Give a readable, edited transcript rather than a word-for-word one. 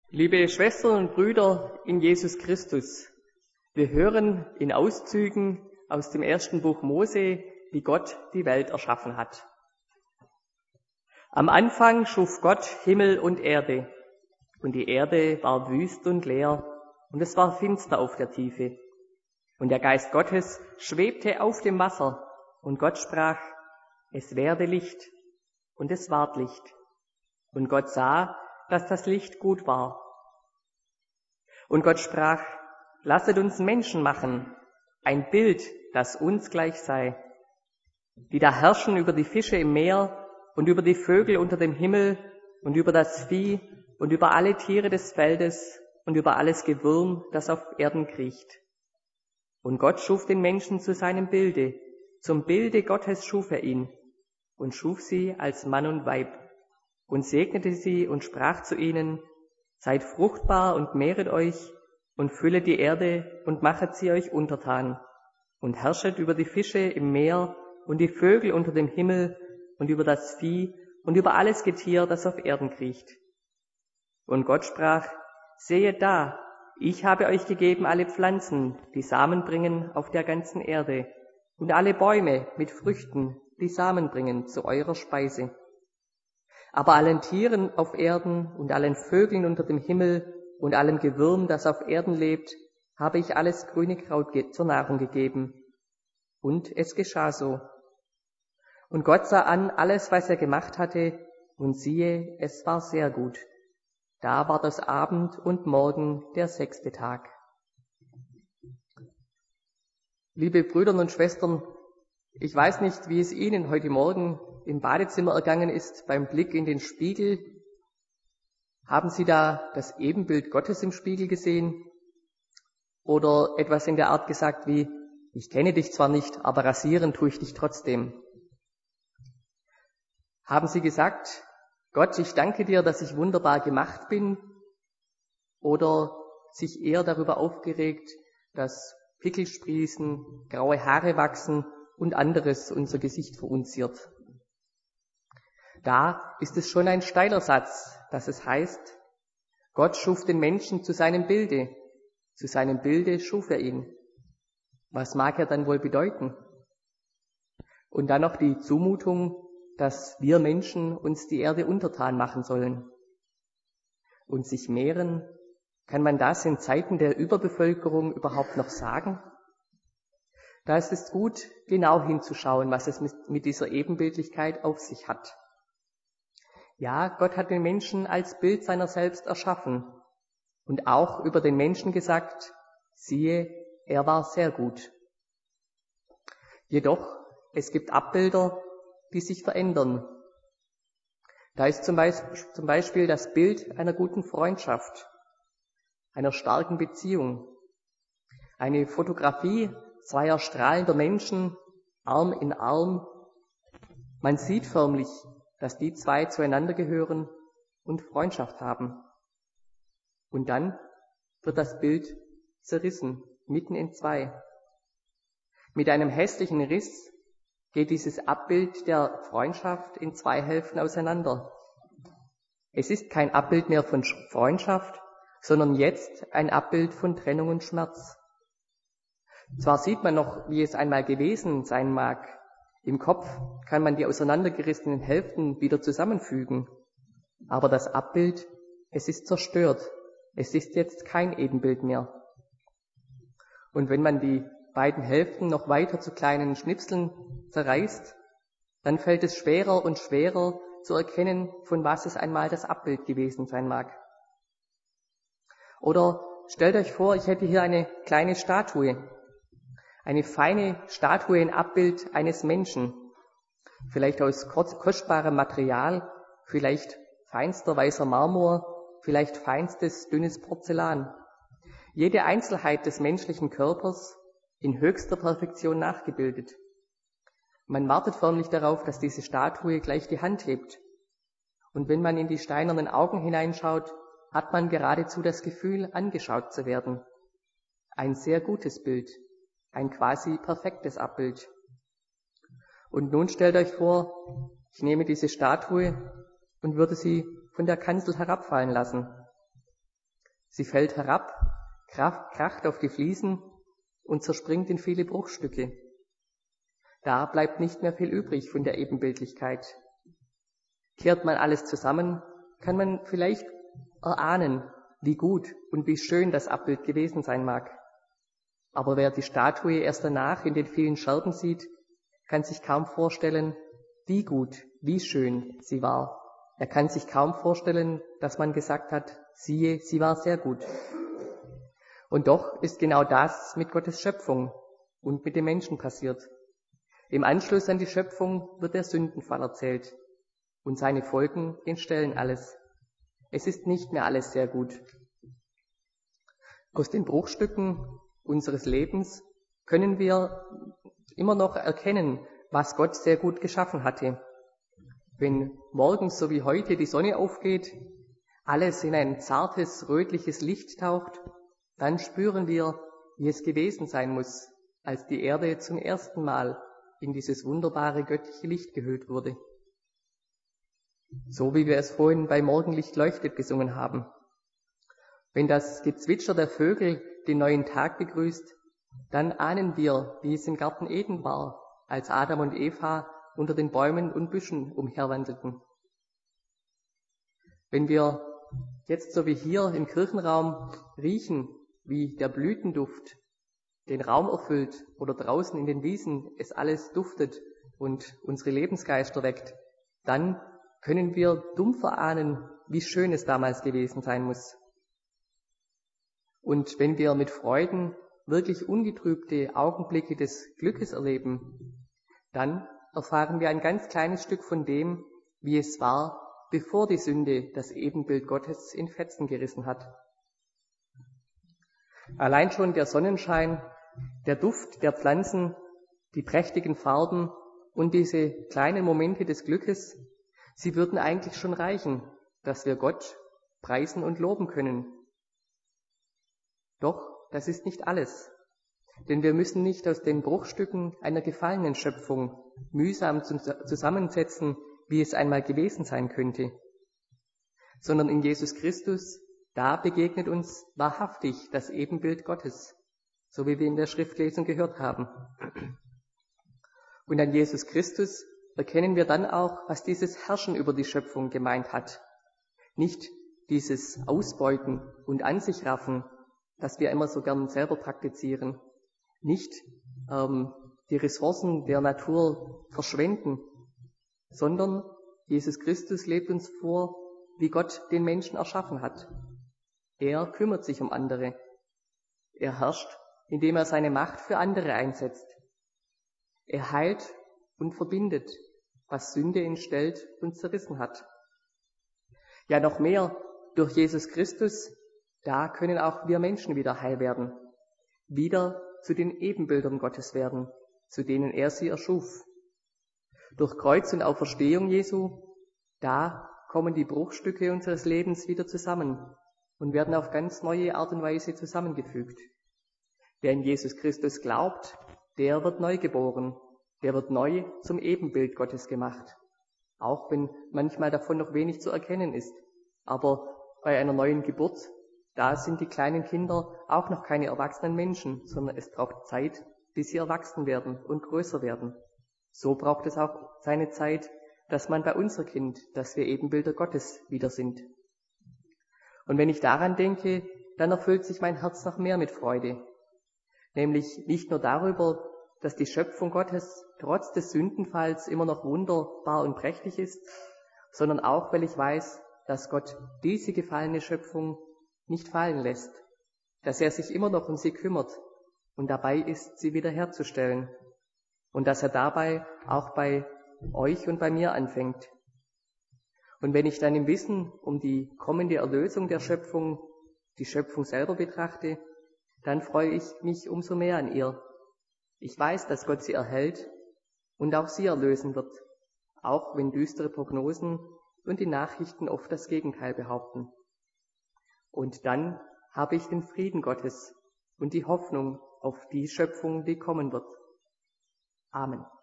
Liebe Schwestern und Brüder in Jesus Christus, wir hören in Auszügen aus dem ersten Buch Mose, wie Gott die Welt erschaffen hat. Am Anfang schuf Gott Himmel und Erde, und die Erde war wüst und leer, und es war finster auf der Tiefe. Und der Geist Gottes schwebte auf dem Wasser, und Gott sprach, es werde Licht, und es ward Licht. Und Gott sah, dass das Licht gut war. Und Gott sprach, lasset uns Menschen machen, ein Bild, das uns gleich sei, die da herrschen über die Fische im Meer und über die Vögel unter dem Himmel und über das Vieh und über alle Tiere des Feldes und über alles Gewürm, das auf Erden kriecht. Und Gott schuf den Menschen zu seinem Bilde, zum Bilde Gottes schuf er ihn und schuf sie als Mann und Weib und segnete sie und sprach zu ihnen, seid fruchtbar und mehret euch und füllet die Erde und machet sie euch untertan und herrschet über die Fische im Meer und die Vögel unter dem Himmel und über das Vieh und über alles Getier, das auf Erden kriecht. Und Gott sprach, sehet da, ich habe euch gegeben alle Pflanzen, die Samen bringen auf der ganzen Erde, und alle Bäume mit Früchten, die Samen bringen zu eurer Speise. Aber allen Tieren auf Erden und allen Vögeln unter dem Himmel und allem Gewürm, das auf Erden lebt, habe ich alles grüne Kraut zur Nahrung gegeben. Und es geschah so. Und Gott sah an alles, was er gemacht hatte, und siehe, es war sehr gut. Da war das Abend und Morgen der 6. Tag. Liebe Brüder und Schwestern, ich weiß nicht, wie es Ihnen heute Morgen im Badezimmer ergangen ist beim Blick in den Spiegel. Haben Sie da das Ebenbild Gottes im Spiegel gesehen? Oder etwas in der Art gesagt wie, ich kenne dich zwar nicht, aber rasieren tue ich dich trotzdem. Haben Sie gesagt, Gott, ich danke dir, dass ich wunderbar gemacht bin? Oder sich eher darüber aufgeregt, dass Pickel sprießen, graue Haare wachsen und anderes unser Gesicht verunziert? Da ist es schon ein steiler Satz, dass es heißt, Gott schuf den Menschen zu seinem Bilde schuf er ihn. Was mag er dann wohl bedeuten? Und dann noch die Zumutung, dass wir Menschen uns die Erde untertan machen sollen. Und sich mehren, kann man das in Zeiten der Überbevölkerung überhaupt noch sagen? Da ist es gut, genau hinzuschauen, was es mit dieser Ebenbildlichkeit auf sich hat. Ja, Gott hat den Menschen als Bild seiner selbst erschaffen und auch über den Menschen gesagt, siehe, er war sehr gut. Jedoch, es gibt Abbilder, die sich verändern. Da ist zum Beispiel das Bild einer guten Freundschaft, einer starken Beziehung, eine Fotografie zweier strahlender Menschen, Arm in Arm. Man sieht förmlich, dass die zwei zueinander gehören und Freundschaft haben. Und dann wird das Bild zerrissen, mitten in zwei. Mit einem hässlichen Riss geht dieses Abbild der Freundschaft in zwei Hälften auseinander. Es ist kein Abbild mehr von Freundschaft, sondern jetzt ein Abbild von Trennung und Schmerz. Zwar sieht man noch, wie es einmal gewesen sein mag. Im Kopf kann man die auseinandergerissenen Hälften wieder zusammenfügen. Aber das Abbild, es ist zerstört. Es ist jetzt kein Ebenbild mehr. Und wenn man die beiden Hälften noch weiter zu kleinen Schnipseln zerreißt, dann fällt es schwerer und schwerer zu erkennen, von was es einmal das Abbild gewesen sein mag. Oder stellt euch vor, ich hätte hier eine kleine Statue. Eine feine Statue in Abbild eines Menschen, vielleicht aus kostbarem Material, vielleicht feinster weißer Marmor, vielleicht feinstes dünnes Porzellan. Jede Einzelheit des menschlichen Körpers in höchster Perfektion nachgebildet. Man wartet förmlich darauf, dass diese Statue gleich die Hand hebt. Und wenn man in die steinernen Augen hineinschaut, hat man geradezu das Gefühl, angeschaut zu werden. Ein sehr gutes Bild. Ein quasi perfektes Abbild. Und nun stellt euch vor, ich nehme diese Statue und würde sie von der Kanzel herabfallen lassen. Sie fällt herab, kracht auf die Fliesen und zerspringt in viele Bruchstücke. Da bleibt nicht mehr viel übrig von der Ebenbildlichkeit. Kehrt man alles zusammen, kann man vielleicht erahnen, wie gut und wie schön das Abbild gewesen sein mag. Aber wer die Statue erst danach in den vielen Scherben sieht, kann sich kaum vorstellen, wie gut, wie schön sie war. Er kann sich kaum vorstellen, dass man gesagt hat, siehe, sie war sehr gut. Und doch ist genau das mit Gottes Schöpfung und mit dem Menschen passiert. Im Anschluss an die Schöpfung wird der Sündenfall erzählt und seine Folgen entstellen alles. Es ist nicht mehr alles sehr gut. Aus den Bruchstücken unseres Lebens können wir immer noch erkennen, was Gott sehr gut geschaffen hatte. Wenn morgens so wie heute die Sonne aufgeht, alles in ein zartes, rötliches Licht taucht, dann spüren wir, wie es gewesen sein muss, als die Erde zum ersten Mal in dieses wunderbare göttliche Licht gehüllt wurde. So wie wir es vorhin bei Morgenlicht leuchtet gesungen haben. Wenn das Gezwitscher der Vögel den neuen Tag begrüßt, dann ahnen wir, wie es im Garten Eden war, als Adam und Eva unter den Bäumen und Büschen umherwandelten. Wenn wir jetzt so wie hier im Kirchenraum riechen, wie der Blütenduft den Raum erfüllt oder draußen in den Wiesen es alles duftet und unsere Lebensgeister weckt, dann können wir dumpf erahnen, wie schön es damals gewesen sein muss. Und wenn wir mit Freuden wirklich ungetrübte Augenblicke des Glückes erleben, dann erfahren wir ein ganz kleines Stück von dem, wie es war, bevor die Sünde das Ebenbild Gottes in Fetzen gerissen hat. Allein schon der Sonnenschein, der Duft der Pflanzen, die prächtigen Farben und diese kleinen Momente des Glückes, sie würden eigentlich schon reichen, dass wir Gott preisen und loben können. Doch das ist nicht alles, denn wir müssen nicht aus den Bruchstücken einer gefallenen Schöpfung mühsam zusammensetzen, wie es einmal gewesen sein könnte, sondern in Jesus Christus, da begegnet uns wahrhaftig das Ebenbild Gottes, so wie wir in der Schriftlesung gehört haben. Und an Jesus Christus erkennen wir dann auch, was dieses Herrschen über die Schöpfung gemeint hat. Nicht dieses Ausbeuten und an sich raffen, das wir immer so gern selber praktizieren. Nicht die Ressourcen der Natur verschwenden, sondern Jesus Christus lebt uns vor, wie Gott den Menschen erschaffen hat. Er kümmert sich um andere. Er herrscht, indem er seine Macht für andere einsetzt. Er heilt und verbindet, was Sünde entstellt und zerrissen hat. Ja, noch mehr, durch Jesus Christus, da können auch wir Menschen wieder heil werden, wieder zu den Ebenbildern Gottes werden, zu denen er sie erschuf. Durch Kreuz und Auferstehung Jesu, da kommen die Bruchstücke unseres Lebens wieder zusammen und werden auf ganz neue Art und Weise zusammengefügt. Wer in Jesus Christus glaubt, der wird neu geboren, der wird neu zum Ebenbild Gottes gemacht. Auch wenn manchmal davon noch wenig zu erkennen ist. Aber bei einer neuen Geburt, da sind die kleinen Kinder auch noch keine erwachsenen Menschen, sondern es braucht Zeit, bis sie erwachsen werden und größer werden. So braucht es auch seine Zeit, dass man bei unser Kind, dass wir Ebenbilder Gottes wieder sind. Und wenn ich daran denke, dann erfüllt sich mein Herz noch mehr mit Freude. Nämlich nicht nur darüber, dass die Schöpfung Gottes trotz des Sündenfalls immer noch wunderbar und prächtig ist, sondern auch, weil ich weiß, dass Gott diese gefallene Schöpfung nicht fallen lässt, dass er sich immer noch um sie kümmert und dabei ist, sie wiederherzustellen und dass er dabei auch bei euch und bei mir anfängt. Und wenn ich dann im Wissen um die kommende Erlösung der Schöpfung die Schöpfung selber betrachte, dann freue ich mich umso mehr an ihr. Ich weiß, dass Gott sie erhält und auch sie erlösen wird, auch wenn düstere Prognosen und die Nachrichten oft das Gegenteil behaupten. Und dann habe ich den Frieden Gottes und die Hoffnung auf die Schöpfung, die kommen wird. Amen.